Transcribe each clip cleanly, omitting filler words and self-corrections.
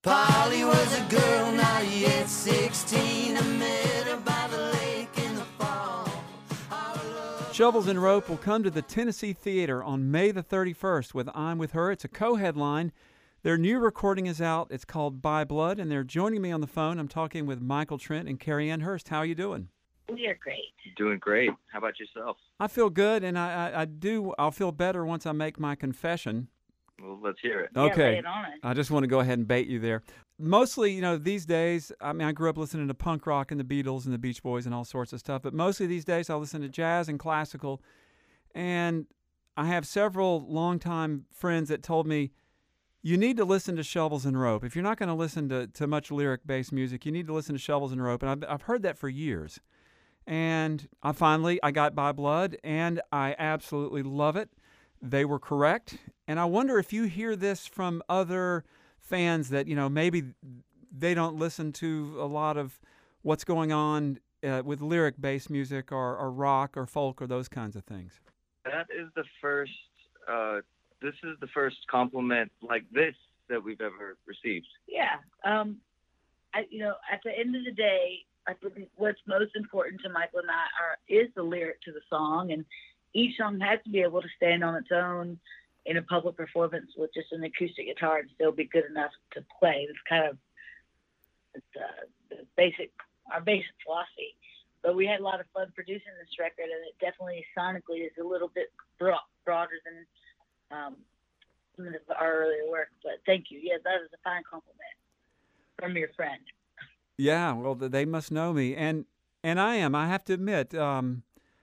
Polly was a girl, not yet 16. I met her by the lake in the fall. Shovels and Rope will come to the Tennessee Theater on May the 31st with I'm With Her. It's a co-headline. Their new recording is out. It's called By Blood, and they're joining me on the phone. I'm talking with Michael Trent and Carrie Ann Hurst. How are you doing? We are great. Doing great. How about yourself? I feel good, and I'll feel better once I make my confession. Well, let's hear it. Okay. Yeah, lay it on us. I just want to go ahead and bait you there. Mostly, these days, I grew up listening to punk rock and the Beatles and the Beach Boys and all sorts of stuff, but mostly these days I listen to jazz and classical, and I have several longtime friends that told me, you need to listen to Shovels and Rope. If you're not going to listen to much lyric-based music, you need to listen to Shovels and Rope, and I've heard that for years. And I got By Blood, and I absolutely love it. They were correct. And I wonder if you hear this from other fans that, maybe they don't listen to a lot of what's going on with lyric-based music or rock or folk or those kinds of things. That is the first, this is the first compliment like this that we've ever received. Yeah. At the end of the day, I think what's most important to Michael and I is the lyric to the song, and each song has to be able to stand on its own in a public performance with just an acoustic guitar and still be good enough to play. It's kind of our basic philosophy. But we had a lot of fun producing this record, and it definitely sonically is a little bit broader than some of our earlier work. But thank you. Yeah, that is a fine compliment from your friend. Yeah, well, they must know me, and I am. I have to admit, I'm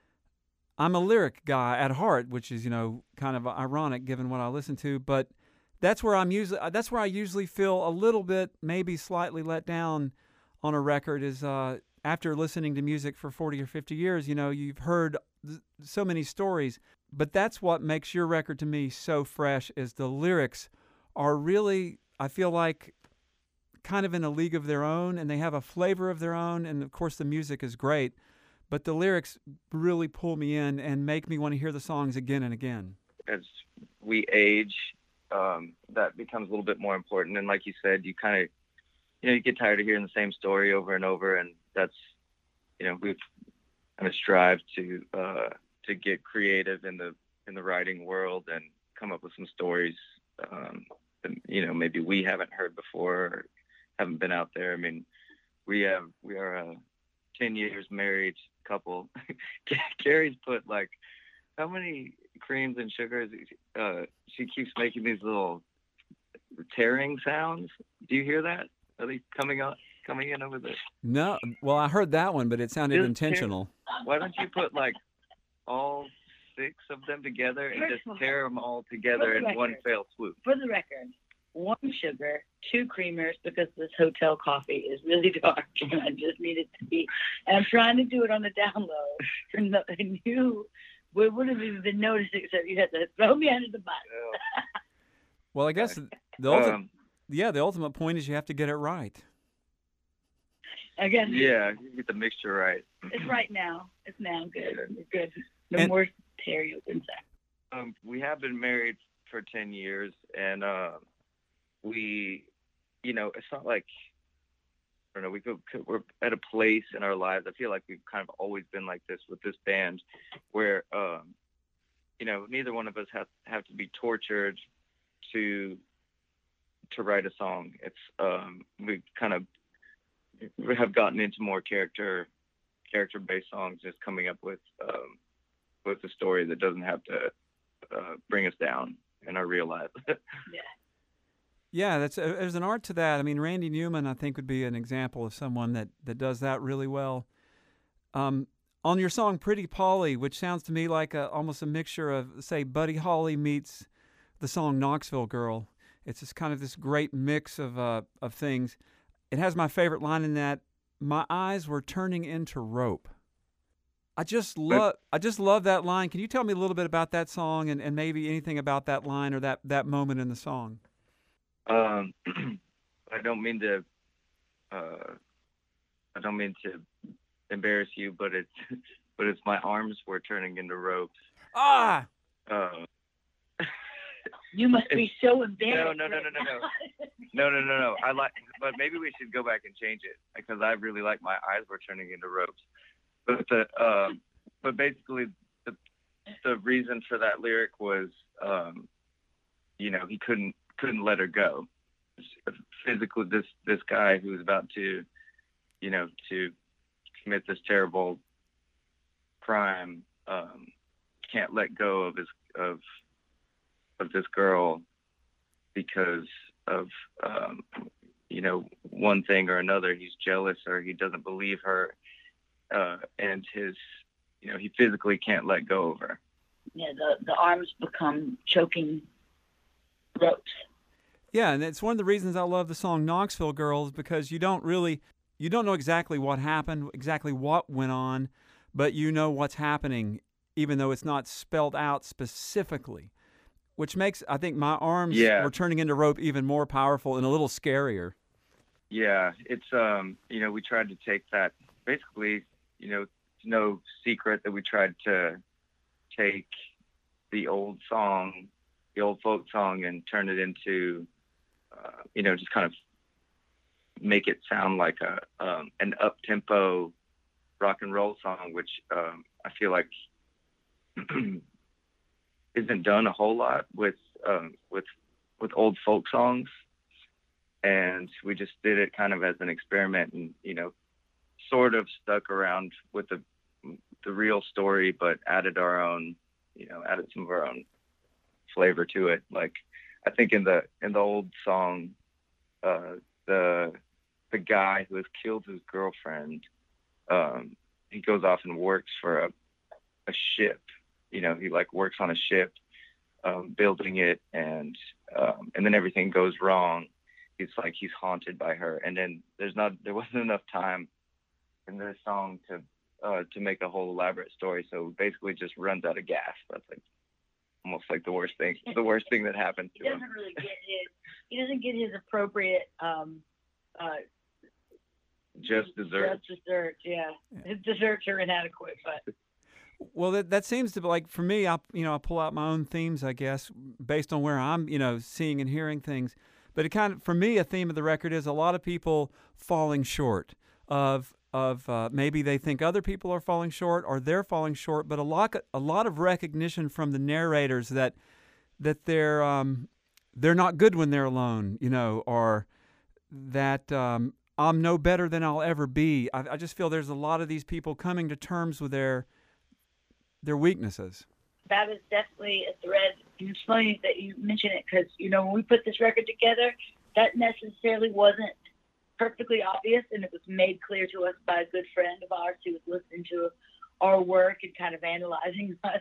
a lyric guy at heart, which is kind of ironic given what I listen to. But that's where I usually feel a little bit, maybe slightly let down on a record is after listening to music for 40 or 50 years. You've heard so many stories, but that's what makes your record to me so fresh. Is the lyrics are really, I feel like, kind of in a league of their own, and they have a flavor of their own, and of course the music is great, but the lyrics really pull me in and make me want to hear the songs again and again. As we age, that becomes a little bit more important, and like you said, you kind of, you get tired of hearing the same story over and over, and that's, we've kind of strived to get creative in the writing world and come up with some stories that, maybe we haven't heard before or haven't been out there. I mean, we are a 10 years married couple. Carrie's put how many creams and sugars? She keeps making these little tearing sounds. Do you hear that? Are they coming in over this? No, well, I heard that one, but it sounded intentional. Why don't you put all 6 of them together and just tear them all together in one fell swoop? For the record, 1 sugar, 2 creamers, because this hotel coffee is really dark and I just need it to be. And I'm trying to do it on the down low. And you wouldn't have even been noticing, except you had to throw me under the bus. Well, I guess the ultimate point is you have to get it right. Again. Yeah, you get the mixture right. It's right now. It's now good. It's good. No more tear you inside. We have been married for 10 years, and we, it's not like, I don't know, we're at a place in our lives. I feel like we've kind of always been like this with this band where, neither one of us have to be tortured to write a song. It's, we have gotten into more character-based songs, just coming up with a story that doesn't have to bring us down in our real life. Yeah, there's an art to that. I mean, Randy Newman, I think, would be an example of someone that does that really well. On your song "Pretty Polly," which sounds to me like almost a mixture of, say, Buddy Holly meets the song "Knoxville Girl." It's just kind of this great mix of things. It has my favorite line in that: "My eyes were turning into rope." I just love that line. Can you tell me a little bit about that song and maybe anything about that line or that moment in the song? I don't mean to embarrass you, but it's my arms were turning into ropes. Ah. You must be so embarrassed. No. I like, but maybe we should go back and change it because I really like my eyes were turning into ropes. But basically the reason for that lyric was, he couldn't let her go. Physically, this guy who was about to, to commit this terrible crime, can't let go of this girl because of one thing or another. He's jealous or he doesn't believe her, and he physically can't let go of her. Yeah, the arms become choking ropes. Yeah, and it's one of the reasons I love the song Knoxville Girls, because you don't know exactly what happened, exactly what went on, but you know what's happening, even though it's not spelled out specifically, which makes, I think, My Arms Were Turning Into Rope even more powerful and a little scarier. Yeah, it's, we tried to take that, basically, it's no secret that we tried to take the old folk song and turn it into, just kind of make it sound like an up-tempo rock and roll song, which I feel like isn't done a whole lot with old folk songs. And we just did it kind of as an experiment and, sort of stuck around with the real story, but added some of our own flavor to it. Like, I think in the old song, the guy who has killed his girlfriend, he goes off and works for a ship. He like works on a ship, building it, and then everything goes wrong. It's like he's haunted by her, and then there wasn't enough time in this song to make a whole elaborate story. So basically, just runs out of gas. That's like almost like the worst thing that happened to him. He doesn't get his appropriate just dessert. Yeah. His desserts are inadequate, but. Well, that seems to be like, for me, I pull out my own themes, I guess, based on where I'm, seeing and hearing things. But it kind of, for me, a theme of the record is a lot of people falling short of maybe they think other people are falling short or they're falling short, but a lot of recognition from the narrators that they're not good when they're alone, or that I'm no better than I'll ever be. I just feel there's a lot of these people coming to terms with their weaknesses. That is definitely a thread. It's funny that you mention it because, when we put this record together, that necessarily wasn't perfectly obvious, and it was made clear to us by a good friend of ours who was listening to our work and kind of analyzing us,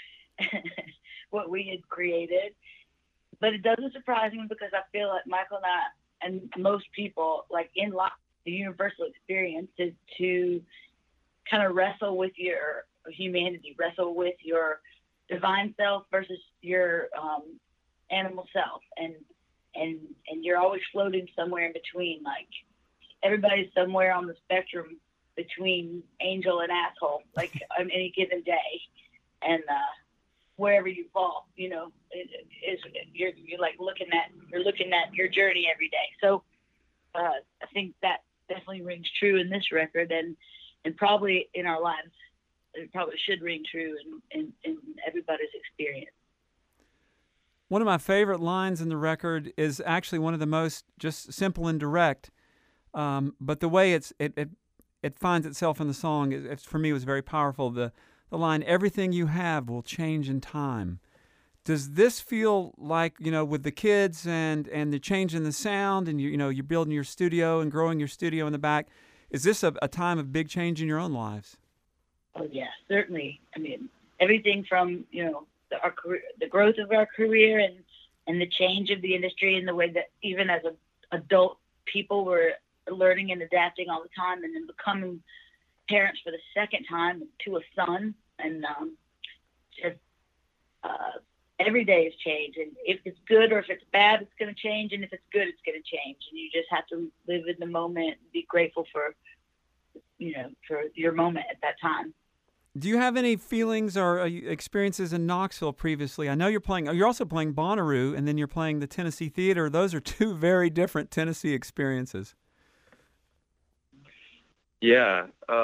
what we had created. But it doesn't surprise me because I feel like Michael and I and most people, like in life, the universal experience is to kind of wrestle with your humanity, wrestle with your divine self versus your animal self, and you're always floating somewhere in between. Like, everybody's somewhere on the spectrum between angel and asshole, like on any given day, and wherever you fall, you're like looking at your journey every day. So I think that definitely rings true in this record, and probably in our lives. It probably should ring true in everybody's experience. One of my favorite lines in the record is actually one of the most just simple and direct, but the way it finds itself in the song, for me, was very powerful. The line, "Everything you have will change in time." Does this feel like, with the kids and the change in the sound, and you're building your studio and growing your studio in the back, is this a time of big change in your own lives? Oh, yeah, certainly. I mean, everything from, the growth of our career and the change of the industry and the way that even as adult people were learning and adapting all the time, and then becoming parents for the second time to a son. And just every day is change. And if it's good or if it's bad, it's going to change. And if it's good, it's going to change. And you just have to live in the moment and be grateful for your moment at that time. Do you have any feelings or experiences in Knoxville previously? I know you're also playing Bonnaroo, and then you're playing the Tennessee Theater. Those are two very different Tennessee experiences. Yeah.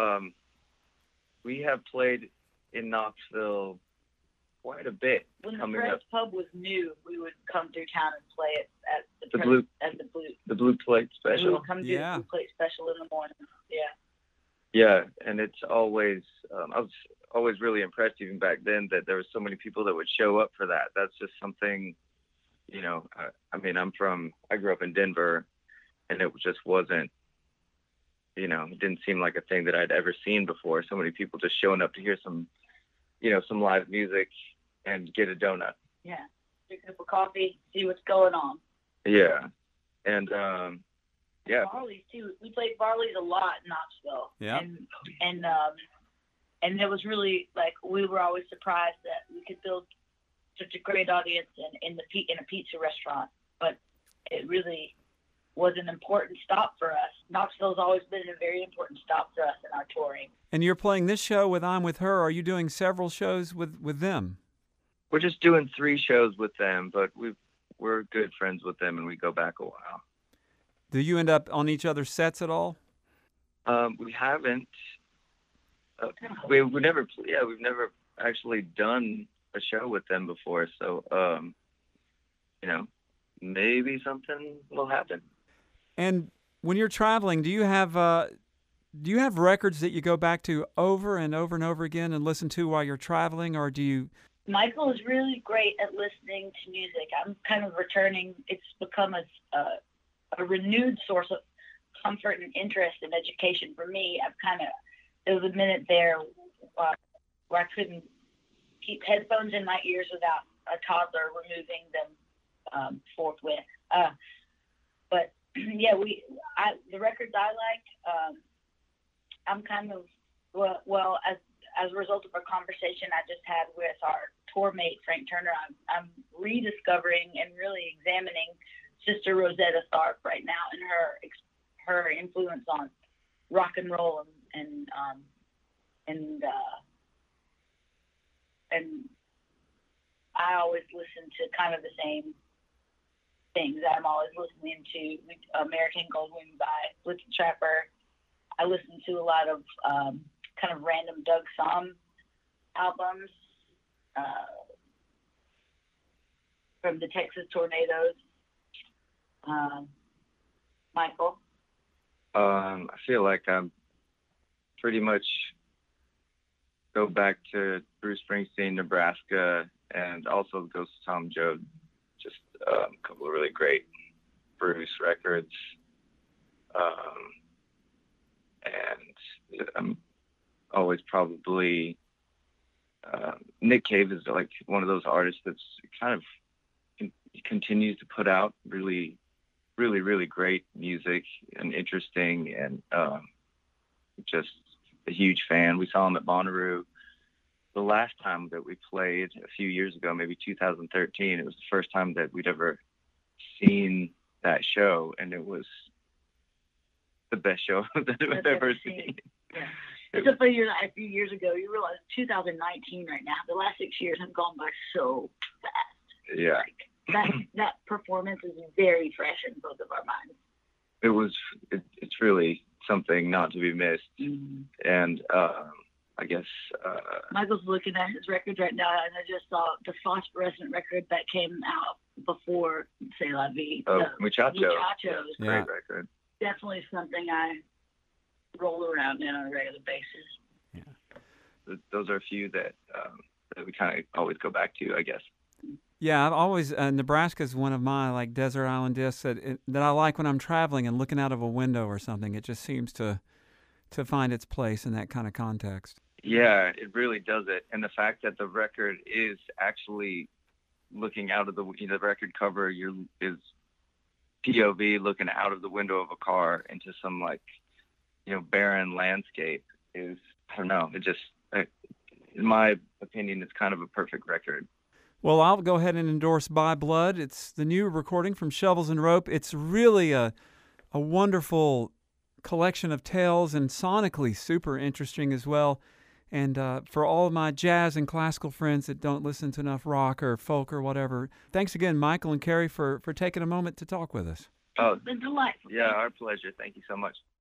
We have played in Knoxville quite a bit. When the coming Fred's up. Pub was new, we would come through town and play it at The Blue Plate We special. would come do Yeah. the Blue Plate special in the morning. Yeah. Yeah, and it's always I was always really impressed even back then that there were so many people that would show up for that. That's just something, you know. I mean, I grew up in Denver, and it just wasn't, you know, it didn't seem like a thing that I'd ever seen before. So many people just showing up to hear some live music and get a donut. Yeah. Drink a cup of coffee, see what's going on. Yeah, and yeah. Barley's too. We played Barley's a lot in Knoxville. Yeah. And it was really like we were always surprised that we could build such a great audience in a pizza restaurant, but it really was an important stop for us. Knoxville's always been a very important stop for us in our touring. And you're playing this show with I'm With Her. Are you doing several shows with them? We're just doing 3 shows with them, but we're good friends with them, and we go back a while. Do you end up on each other's sets at all? We haven't. We've never actually done a show with them before, so you know, maybe something will happen. And when you're traveling, do you have records that you go back to over and over and over again and listen to while you're traveling, or do you? Michael is really great at listening to music. I'm kind of returning. It's become a renewed source of comfort and interest and education for me. There was a minute there where I couldn't keep headphones in my ears without a toddler removing them forthwith. But yeah, the records I like, I'm kind of, as a result of a conversation I just had with our tour mate, Frank Turner, I'm rediscovering and really examining Sister Rosetta Tharpe right now and her influence on rock and roll and I always listen to kind of the same things. I'm always listening to American Goldwing by Blitzen Trapper. I listen to a lot of kind of random Doug Somm albums from the Texas Tornadoes. Michael? I feel like I'm pretty much go back to Bruce Springsteen, Nebraska, and also the Ghost of Tom Joad. Just a couple of really great Bruce records. And I'm always probably Nick Cave is like one of those artists that's kind of continues to put out really, really, really great music and interesting, and just a huge fan. We saw him at Bonnaroo the last time that we played a few years ago, maybe 2013. It was the first time that we'd ever seen that show, and it was the best show that we've ever seen. Yeah. It's a few years ago. You realize 2019 right now. The last 6 years have gone by so fast. Yeah. That performance is very fresh in both of our minds. It's really something not to be missed. Mm-hmm. And I guess Michael's looking at his records right now, and I just saw the Phosphorescent record that came out before C'est La Vie. Muchachos. Muchachos. Great record. Definitely something I roll around in on a regular basis. Yeah. Those are a few that we kind of always go back to, I guess. Yeah, I've always Nebraska is one of my like desert island discs that I like when I'm traveling and looking out of a window or something. It just seems to find its place in that kind of context. Yeah, it really does it. And the fact that the record is actually looking out of the record cover is POV looking out of the window of a car into some barren landscape is, I don't know, it just, in my opinion, it's kind of a perfect record. Well, I'll go ahead and endorse By Blood. It's the new recording from Shovels and Rope. It's really a wonderful collection of tales and sonically super interesting as well. And for all of my jazz and classical friends that don't listen to enough rock or folk or whatever, thanks again, Michael and Carrie, for taking a moment to talk with us. Oh, It's been delightful. yeah, our pleasure. Thank you so much.